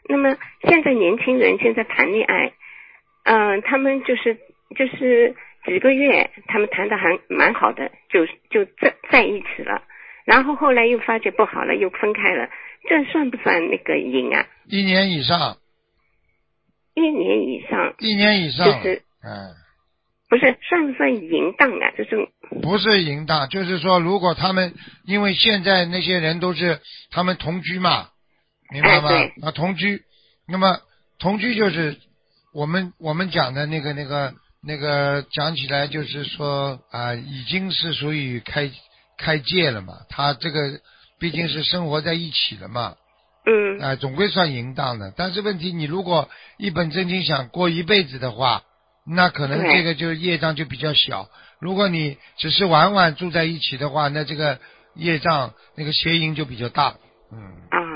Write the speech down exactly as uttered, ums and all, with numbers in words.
那么现在年轻人现在谈恋爱，嗯、呃，他们就是就是几个月，他们谈的还蛮好的，就就在在一起了，然后后来又发觉不好了，又分开了，这算不算那个淫啊？ 一年以上， 一年以上， 一年以上， 就是嗯， 不是算不算淫荡啊？这种不是淫荡，就是说，如果他们因为现在那些人都是他们同居嘛，明白吗？ 哎啊，同居，那么同居就是我们我们讲的那个那个那个讲起来就是说啊、已经是属于开开戒了嘛，他这个毕竟是生活在一起了嘛， 嗯， 啊、总归算淫荡的。但是问题，你如果一本正经想过一辈子的话，那可能对这个就业障就比较小。如果你只是晚晚住在一起的话，那这个业障那个邪淫就比较大。嗯， 啊，